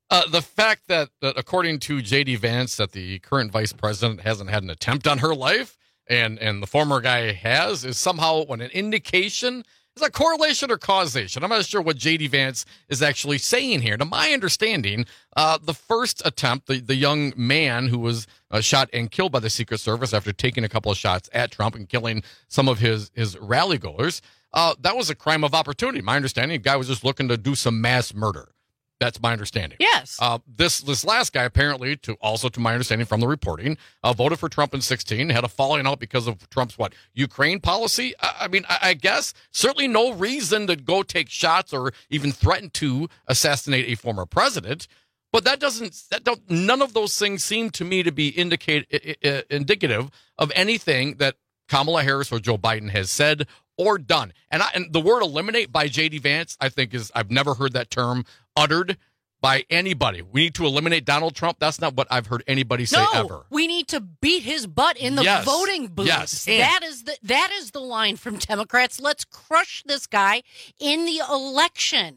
S2: The fact that according to J.D. Vance, that the current vice president hasn't had an attempt on her life, and the former guy has, is somehow an indication. Is that correlation or causation? I'm not sure what J.D. Vance is actually saying here. To my understanding, the first attempt, the young man who was shot and killed by the Secret Service after taking a couple of shots at Trump and killing some of his rally goers, that was a crime of opportunity. My understanding, the guy was just looking to do some mass murder. That's my understanding.
S13: Yes.
S2: This last guy, apparently, to my understanding from the reporting, voted for Trump in 2016, had a falling out because of Trump's Ukraine policy. I guess certainly no reason to go take shots or even threaten to assassinate a former president. But none of those things seem to me to be indicative of anything that Kamala Harris or Joe Biden has said or done. And the word eliminate by J.D. Vance, I think I've never heard that term uttered by anybody. We need to eliminate Donald Trump. That's not what I've heard anybody say ever.
S13: We need to beat his butt in the voting booths.
S2: Yes.
S13: That is the line from Democrats. Let's crush this guy in the election.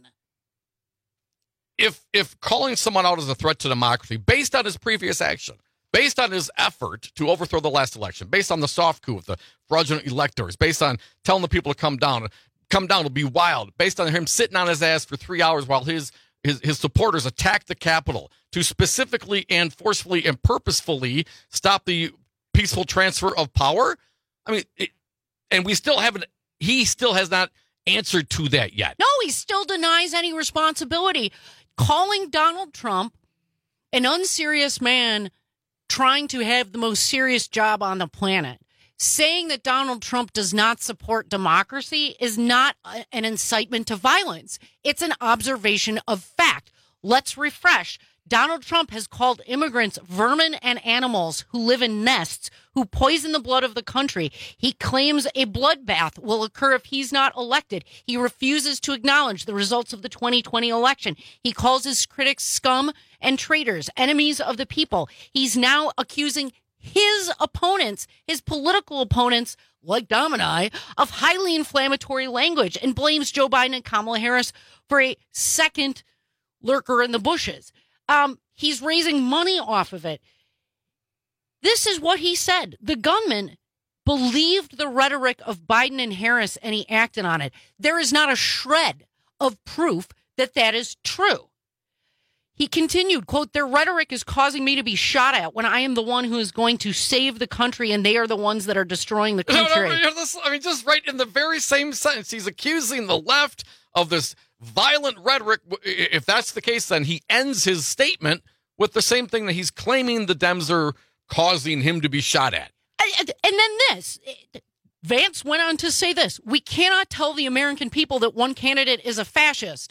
S2: If calling someone out as a threat to democracy based on his previous action, based on his effort to overthrow the last election, based on the soft coup of the fraudulent electors, based on telling the people to come down, it'll be wild, based on him sitting on his ass for 3 hours while his supporters attacked the Capitol to specifically and forcefully and purposefully stop the peaceful transfer of power. And he still has not answered to that yet.
S13: No, he still denies any responsibility. Calling Donald Trump an unserious man trying to have the most serious job on the planet. Saying that Donald Trump does not support democracy is not an incitement to violence. It's an observation of fact. Let's refresh. Donald Trump has called immigrants vermin and animals who live in nests, who poison the blood of the country. He claims a bloodbath will occur if he's not elected. He refuses to acknowledge the results of the 2020 election. He calls his critics scum and traitors, enemies of the people. He's now accusing his opponents, his political opponents, like Dom and I, of highly inflammatory language, and blames Joe Biden and Kamala Harris for a second lurker in the bushes. He's raising money off of it. This is what he said. The gunman believed the rhetoric of Biden and Harris, and he acted on it. There is not a shred of proof that that is true. He continued, quote, their rhetoric is causing me to be shot at when I am the one who is going to save the country, and they are the ones that are destroying the country.
S2: Just right in the very same sentence, he's accusing the left of this violent rhetoric. If that's the case, then he ends his statement with the same thing that he's claiming the Dems are causing him to be shot at.
S13: And then this, Vance went on to say this: we cannot tell the American people that one candidate is a fascist.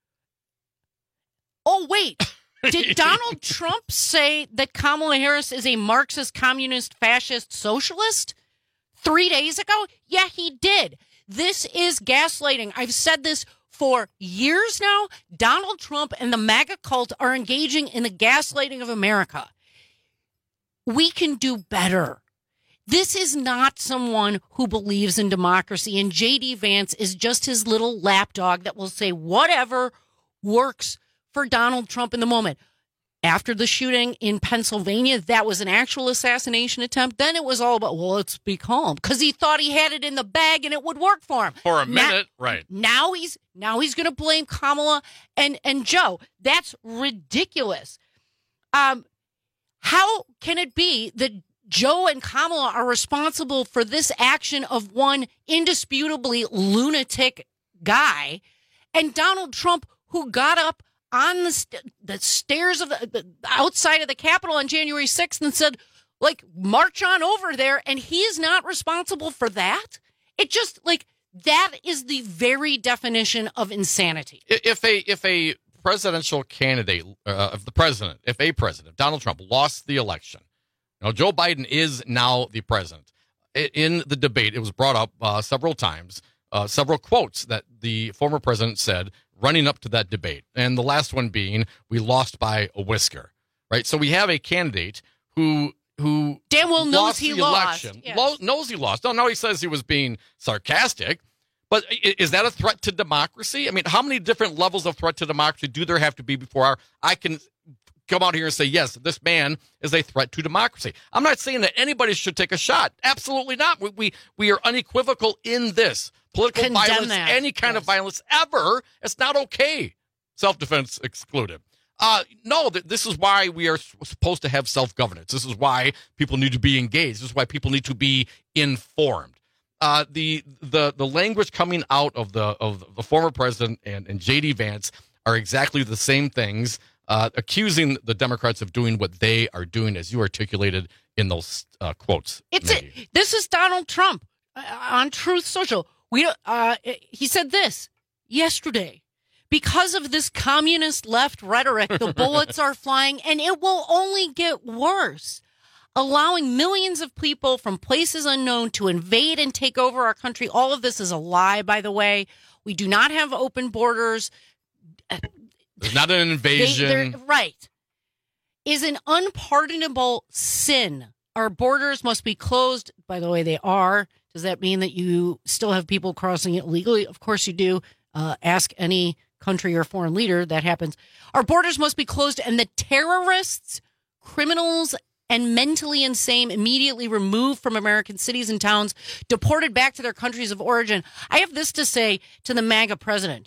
S13: Oh, wait. Did Donald Trump say that Kamala Harris is a Marxist, communist, fascist, socialist 3 days ago? Yeah, he did. This is gaslighting. I've said this for years now. Donald Trump and the MAGA cult are engaging in the gaslighting of America. We can do better. This is not someone who believes in democracy, and J.D. Vance is just his little lapdog that will say whatever works for Donald Trump in the moment. After the shooting in Pennsylvania, that was an actual assassination attempt. Then it was all about, well, let's be calm, because he thought he had it in the bag and it would work for him.
S2: For a minute, right.
S13: Now he's going to blame Kamala and Joe. That's ridiculous. How can it be that Joe and Kamala are responsible for this action of one indisputably lunatic guy, and Donald Trump, who got up on the stairs of the outside of the Capitol on January 6th and said, march on over there, and he is not responsible for that? It just, that is the very definition of insanity.
S2: If a presidential candidate, if a president, Donald Trump, lost the election, Joe Biden is now the president. In the debate, it was brought up several times, several quotes that the former president said running up to that debate. And the last one being, we lost by a whisker, right? So we have a candidate who
S13: damn well knows he lost.
S2: Knows he lost. No, he says he was being sarcastic, But is that a threat to democracy? I mean, how many different levels of threat to democracy do there have to be before I can come out here and say, yes, this man is a threat to democracy? I'm not saying that anybody should take a shot. Absolutely not. We are unequivocal in this. Political violence, any kind of violence ever, it's not okay. Self-defense excluded. No, this is why we are supposed to have self-governance. This is why people need to be engaged. This is why people need to be informed. The language coming out of the former president and J.D. Vance are exactly the same things, accusing the Democrats of doing what they are doing, as you articulated in those quotes.
S13: This is Donald Trump on Truth Social. He said this yesterday. Because of this communist left rhetoric, the bullets are flying, and it will only get worse. Allowing millions of people from places unknown to invade and take over our country. All of this is a lie, by the way. We do not have open borders.
S2: There's not an invasion.
S13: Right. Is an unpardonable sin. Our borders must be closed. By the way, they are. Does that mean that you still have people crossing it legally? Of course you do. Ask any country or foreign leader. That happens. Our borders must be closed, and the terrorists, criminals, and mentally insane immediately removed from American cities and towns, deported back to their countries of origin. I have this to say to the MAGA president.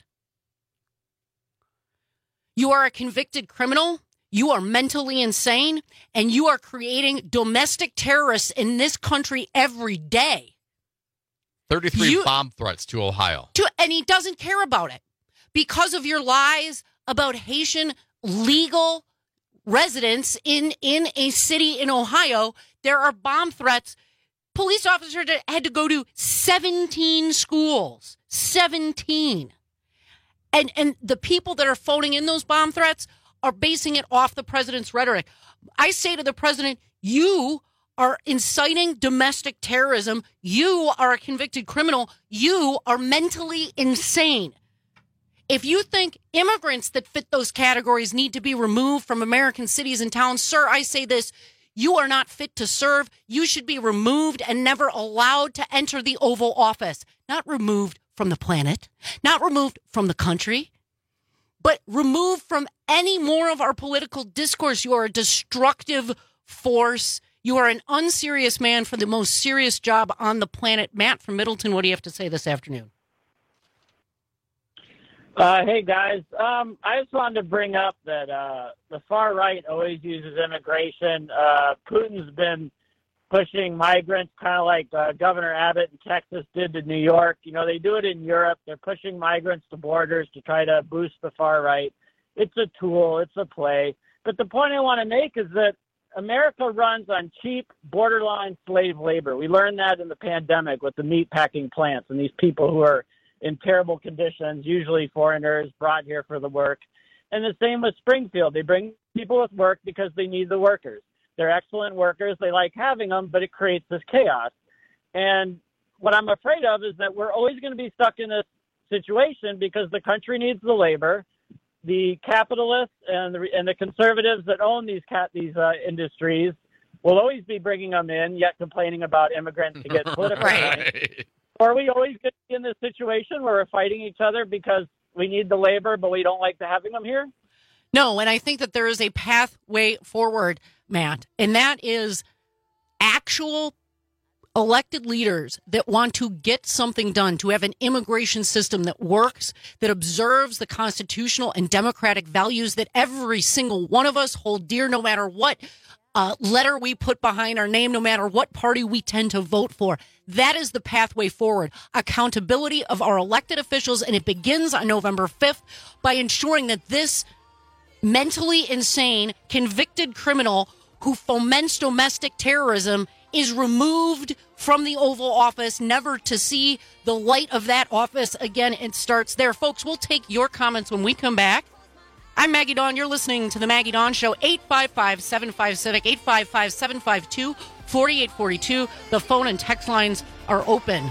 S13: You are a convicted criminal. You are mentally insane, and you are creating domestic terrorists in this country every day.
S2: 33 bomb threats to Ohio.
S13: And he doesn't care about it because of your lies about Haitian legal residents in a city in Ohio. There are bomb threats. Police officers had to go to 17 schools. 17. And the people that are phoning in those bomb threats are basing it off the president's rhetoric. I say to the president, you are inciting domestic terrorism. You are a convicted criminal. You are mentally insane. If you think immigrants that fit those categories need to be removed from American cities and towns, sir, I say this, you are not fit to serve. You should be removed and never allowed to enter the Oval Office. Not removed from the planet, not removed from the country, but removed from any more of our political discourse. You are a destructive force. You are an unserious man for the most serious job on the planet. Matt from Middleton, what do you have to say this afternoon?
S4: Hey, guys. I just wanted to bring up that the far right always uses immigration. Putin's been pushing migrants, kind of like Governor Abbott in Texas did to New York. You know, they do it in Europe. They're pushing migrants to borders to try to boost the far right. It's a tool. It's a play. But the point I want to make is that America runs on cheap, borderline slave labor. We learned that in the pandemic with the meat packing plants and these people who are in terrible conditions, usually foreigners brought here for the work. And the same with Springfield. They bring people with work because they need the workers. They're excellent workers. They like having them, but it creates this chaos. And what I'm afraid of is that we're always going to be stuck in this situation because the country needs the labor. The capitalists and the conservatives that own these industries will always be bringing them in, yet complaining about immigrants to get political money. Or are we always going to be in this situation where we're fighting each other because we need the labor, but we don't like to having them here?
S13: No, and I think that there is a pathway forward, Matt, and that is actual elected leaders that want to get something done, to have an immigration system that works, that observes the constitutional and democratic values that every single one of us hold dear, no matter what letter we put behind our name, no matter what party we tend to vote for. That is the pathway forward. Accountability of our elected officials, and it begins on November 5th by ensuring that this mentally insane, convicted criminal who foments domestic terrorism is removed from the Oval Office, never to see the light of that office again. It starts there. Folks, we'll take your comments when we come back. I'm Maggie Dawn. You're listening to The Maggie Dawn Show, 855-75-CIVIC, 855-752-4842. The phone and text lines are open.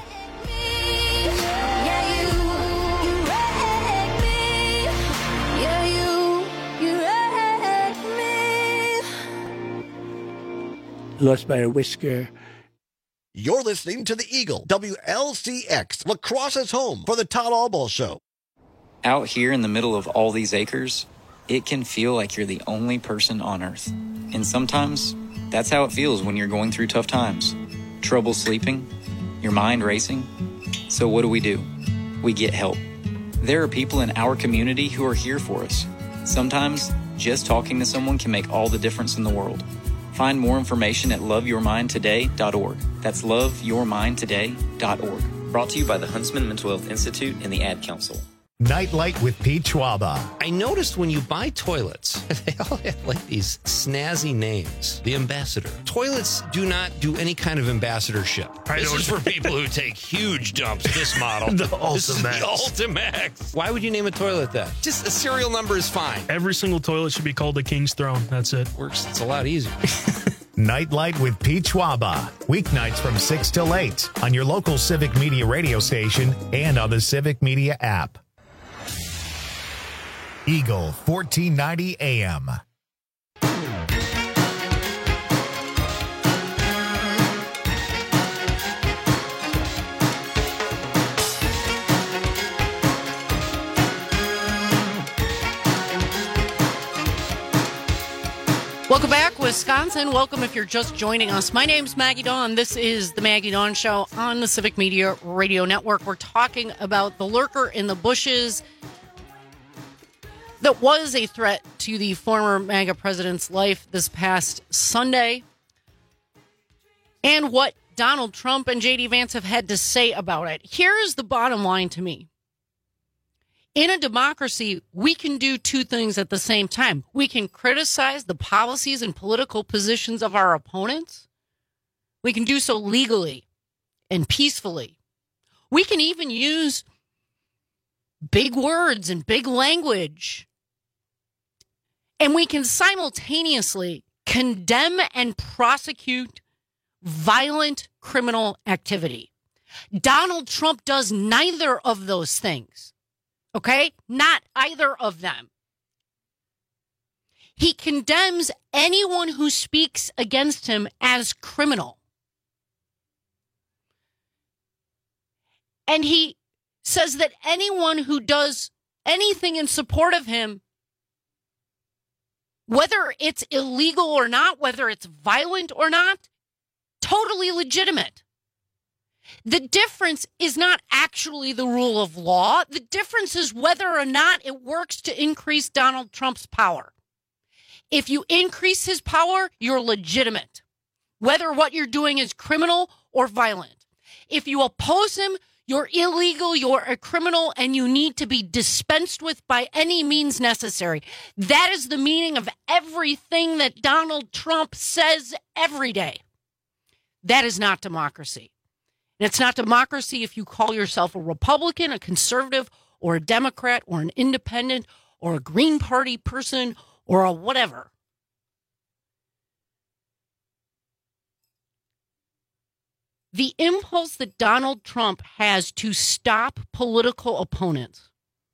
S5: Lost by a whisker.
S23: You're listening to the Eagle, WLCX, La Crosse's home for the Todd Albaugh Show.
S5: Out here in the middle of all these acres, it can feel like you're the only person on Earth. And sometimes, that's how it feels when you're going through tough times. Trouble sleeping, your mind racing. So what do? We get help. There are people in our community who are here for us. Sometimes, just talking to someone can make all the difference in the world. Find more information at loveyourmindtoday.org. That's loveyourmindtoday.org. Brought to you by the Huntsman Mental Health Institute and the Ad Council.
S1: Nightlight with Pete Schwaba.
S11: I noticed when you buy toilets, they all have like these snazzy names. The Ambassador. Toilets do not do any kind of ambassadorship. This is for people who take huge dumps. This model.
S6: The
S11: This is the Ultimax. Why would you name a toilet that? Just a serial number is fine.
S6: Every single toilet should be called the King's Throne. That's it.
S11: Works. It's a lot easier.
S1: Nightlight with Pete Schwaba. Weeknights from 6 till 8 on your local Civic Media radio station and on the Civic Media app. Eagle 1490 AM.
S13: Welcome back, Wisconsin. Welcome if you're just joining us. My name's Maggie Dawn. This is the Maggie Dawn Show on the Civic Media Radio Network. We're talking about the lurker in the bushes that was a threat to the former MAGA president's life this past Sunday, and what Donald Trump and J.D. Vance have had to say about it. Here's the bottom line to me. In a democracy, we can do two things at the same time. We can criticize the policies and political positions of our opponents. We can do so legally and peacefully. We can even use big words and big language. And we can simultaneously condemn and prosecute violent criminal activity. Donald Trump does neither of those things. Okay? Not either of them. He condemns anyone who speaks against him as criminal. And he says that anyone who does anything in support of him, whether it's illegal or not, whether it's violent or not, totally legitimate. The difference is not actually the rule of law. The difference is whether or not it works to increase Donald Trump's power. If you increase his power, you're legitimate, whether what you're doing is criminal or violent. If you oppose him, you're illegal, you're a criminal, and you need to be dispensed with by any means necessary. That is the meaning of everything that Donald Trump says every day. That is not democracy. And it's not democracy if you call yourself a Republican, a conservative, or a Democrat, or an independent, or a Green Party person, or a whatever. The impulse that Donald Trump has to stop political opponents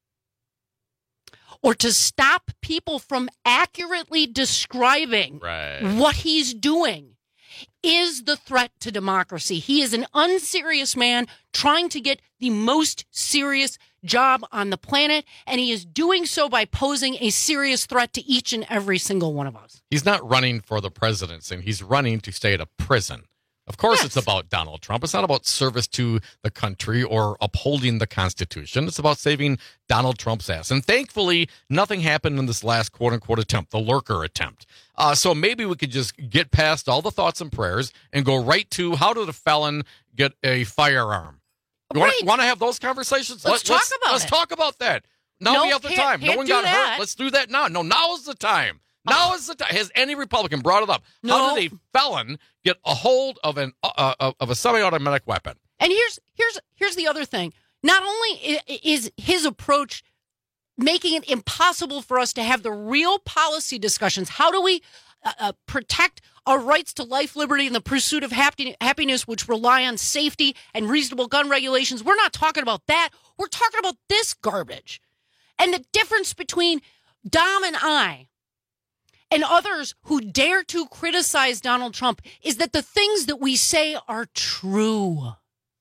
S13: or to stop people from accurately describing what he's doing is the threat to democracy. He is an unserious man trying to get the most serious job on the planet, and he is doing so by posing a serious threat to each and every single one of us.
S2: He's not running for the presidency. He's running to stay at a prison. Of course, It's about Donald Trump. It's not about service to the country or upholding the Constitution. It's about saving Donald Trump's ass. And thankfully, nothing happened in this last quote-unquote attempt, the lurker attempt. So maybe we could just get past all the thoughts and prayers and go right to how did a felon get a firearm? You want to have those conversations?
S13: Let's talk
S2: about that. Now we have the time. No one got hurt. Let's do that now. No, now is the time. Now is the time. Has any Republican brought it up? No. How did a felon get a hold of a semi-automatic weapon?
S13: And here's the other thing. Not only is his approach making it impossible for us to have the real policy discussions. How do we protect our rights to life, liberty, and the pursuit of happiness, which rely on safety and reasonable gun regulations? We're not talking about that. We're talking about this garbage. And the difference between Dom and I and others who dare to criticize Donald Trump is that the things that we say are true.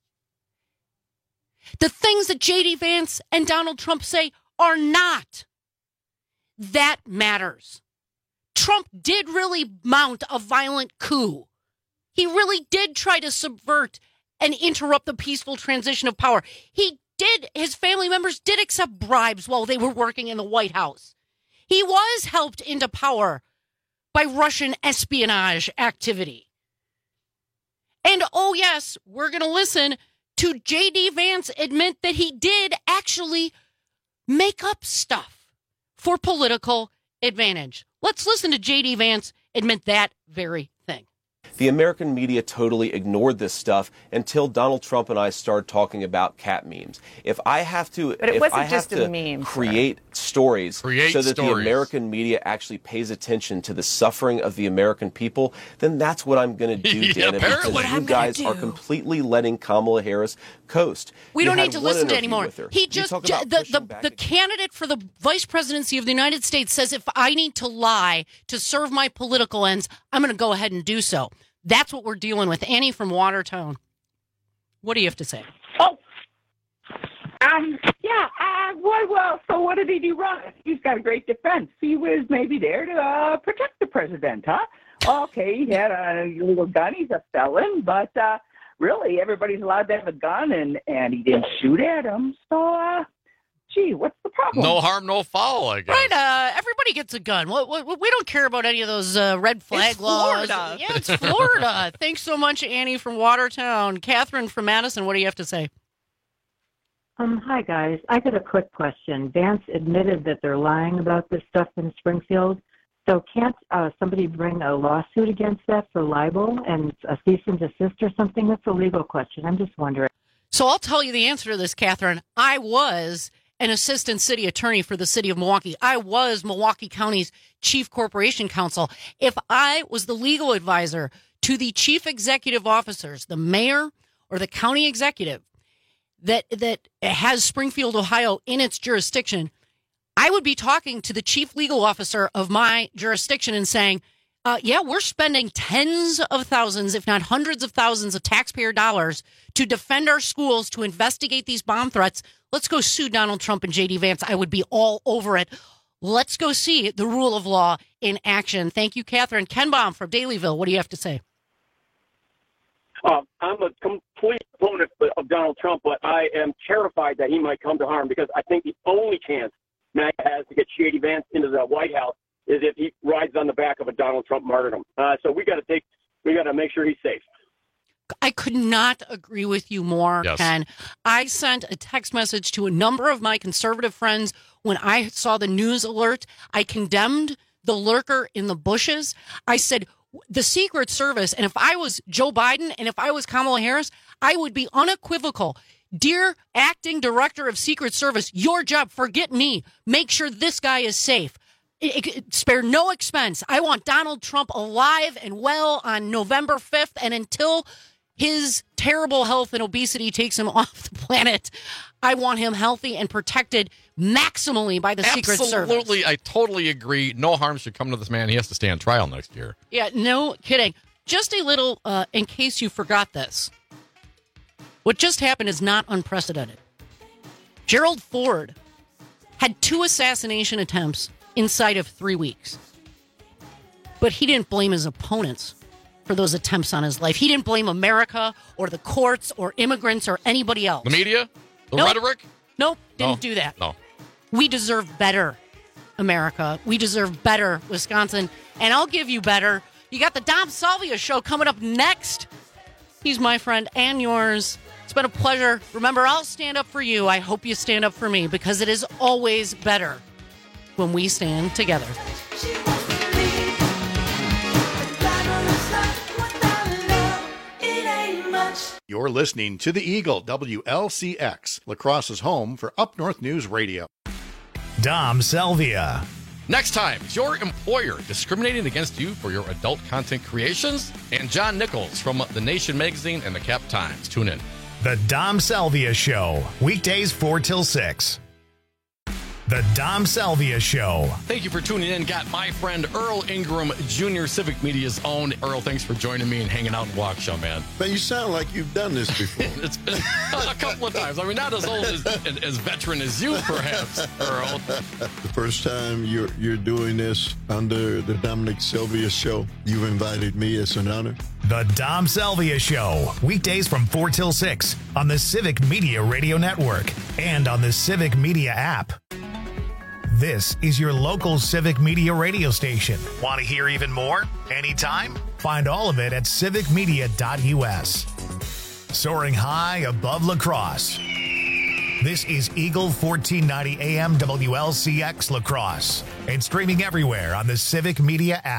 S13: The things that J.D. Vance and Donald Trump say are not. That matters. Trump did really mount a violent coup. He really did try to subvert and interrupt the peaceful transition of power. His family members did accept bribes while they were working in the White House. He was helped into power by Russian espionage activity. And oh yes, we're going to listen to J.D. Vance admit that he did actually make up stuff for political advantage. Let's listen to J.D. Vance admit that very thing.
S3: The American media totally ignored this stuff until Donald Trump and I started talking about cat memes. If I have to, create stories so that the American media actually pays attention to the suffering of the American people, then that's what I'm going to do, Dana, because you guys are completely letting Kamala Harris coast.
S13: We don't need to listen to anymore. He just, the candidate for the vice presidency of the United States says if I need to lie to serve my political ends, I'm going to go ahead and do so. That's what we're dealing with. Annie from Watertown. What do you have to say?
S8: Oh, well, so what did he do wrong? He's got a great defense. He was maybe there to protect the president, huh? Okay, he had a little gun. He's a felon, but really, everybody's allowed to have a gun, and he didn't shoot at him. So, gee, what's the problem?
S2: No harm, no foul, I guess.
S13: Right, everybody gets a gun. We don't care about any of those red flag laws.
S8: Florida.
S13: Yeah, it's Florida. Thanks so much, Annie from Watertown. Catherine from Madison, what do you have to say?
S9: Hi, guys. I got a quick question. Vance admitted that they're lying about this stuff in Springfield. So can't somebody bring a lawsuit against that for libel and a cease and desist or something? That's a legal question. I'm just wondering.
S13: So I'll tell you the answer to this, Catherine. I was an assistant city attorney for the city of Milwaukee. I was Milwaukee County's chief corporation counsel. If I was the legal advisor to the chief executive officers, the mayor or the county executive that has Springfield, Ohio in its jurisdiction, I would be talking to the chief legal officer of my jurisdiction and saying, we're spending tens of thousands, if not hundreds of thousands of taxpayer dollars to defend our schools, to investigate these bomb threats. Let's go sue Donald Trump and J.D. Vance. I would be all over it. Let's go see the rule of law in action. Thank you, Catherine. Ken Baum from Dalyville. What do you have to say?
S12: I'm a complete opponent of Donald Trump, but I am terrified that he might come to harm because I think the only chance MAGA has to get J.D. Vance into the White House is if he rides on the back of a Donald Trump martyrdom. So we got to make sure he's safe.
S13: I could not agree with you more, yes. Ken. I sent a text message to a number of my conservative friends when I saw the news alert. I condemned the lurker in the bushes. I said, the Secret Service, and if I was Joe Biden and if I was Kamala Harris, I would be unequivocal. Dear acting director of Secret Service, your job, forget me. Make sure this guy is safe. Spare no expense. I want Donald Trump alive and well on November 5th, and until his terrible health and obesity takes him off the planet, I want him healthy and protected maximally by the Secret Service.
S2: Absolutely, I totally agree. No harm should come to this man. He has to stand trial next year.
S13: Yeah, no kidding. Just a little, in case you forgot this. What just happened is not unprecedented. Gerald Ford had 2 assassination attempts inside of 3 weeks. But he didn't blame his opponents for those attempts on his life. He didn't blame America or the courts or immigrants or anybody else.
S2: The media? The rhetoric?
S13: Nope, didn't do that.
S2: No.
S13: We deserve better, America. We deserve better, Wisconsin. And I'll give you better. You got the Dom Salvia show coming up next. He's my friend and yours. It's been a pleasure. Remember, I'll stand up for you. I hope you stand up for me because it is always better when we stand together.
S15: You're listening to The Eagle, WLCX, La Crosse's home for Up North News Radio.
S1: Dom Salvia.
S2: Next time, is your employer discriminating against you for your adult content creations? And John Nichols from The Nation magazine and the Cap Times. Tune in.
S1: The Dom Salvia Show, weekdays 4 till 6. The Dom Salvia Show.
S2: Thank you for tuning in. Got my friend Earl Ingram Jr., Civic Media's own. Earl, thanks for joining me and hanging out in Waukesha, man.
S10: Man, you sound like you've done this before.
S2: It's been a couple of times. I mean, not as old as veteran as you, perhaps, Earl.
S10: The first time you're doing this under the Dominic Salvia Show, you've invited me. It's an honor.
S1: The Dom Salvia Show. Weekdays from 4 till 6 on the Civic Media Radio Network and on the Civic Media app. This is your local Civic Media radio station. Want to hear even more? Anytime? Find all of it at civicmedia.us. Soaring high above La Crosse. This is Eagle 1490 AM WLCX La Crosse and streaming everywhere on the Civic Media app.